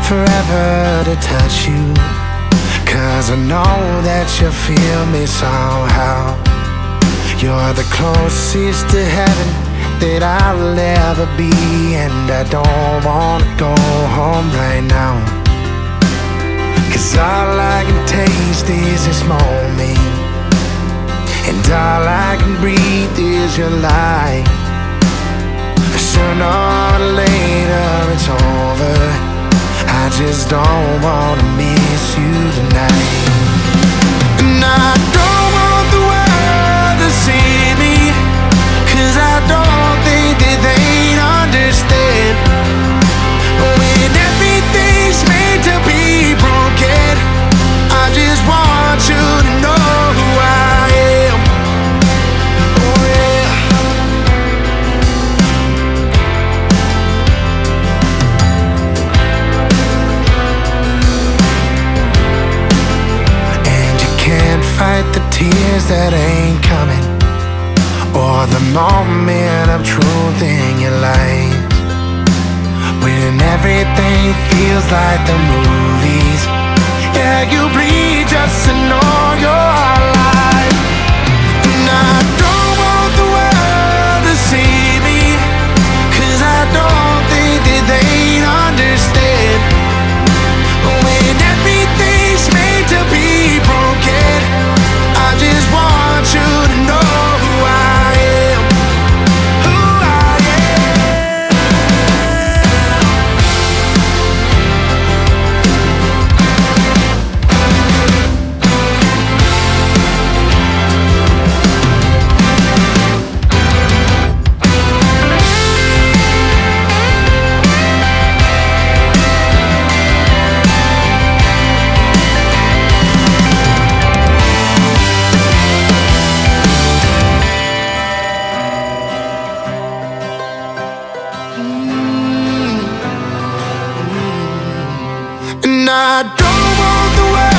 forever to touch you, 'cause I know that you feel me somehow. You're the closest to heaven that I'll ever be, and I don't wanna go home right now, 'cause all I can taste is this moment, and all I can breathe is your light. Sooner or later it's over, I just don't wanna miss you tonight. And I don't want the world to see me, 'cause I don't think that they'd understand. When everything's made to be broken, I just want you to know who I am. Oh yeah. And you can't fight the tears that ain't coming, or the moment of truth in your life. When everything feels like the movies, yeah, you bleed just to know you're alive. And I don't want the world to see me, 'cause I don't think that they'd understand. When everything's made to be broken, I just want you to know who I am. Who I am. And I don't want the world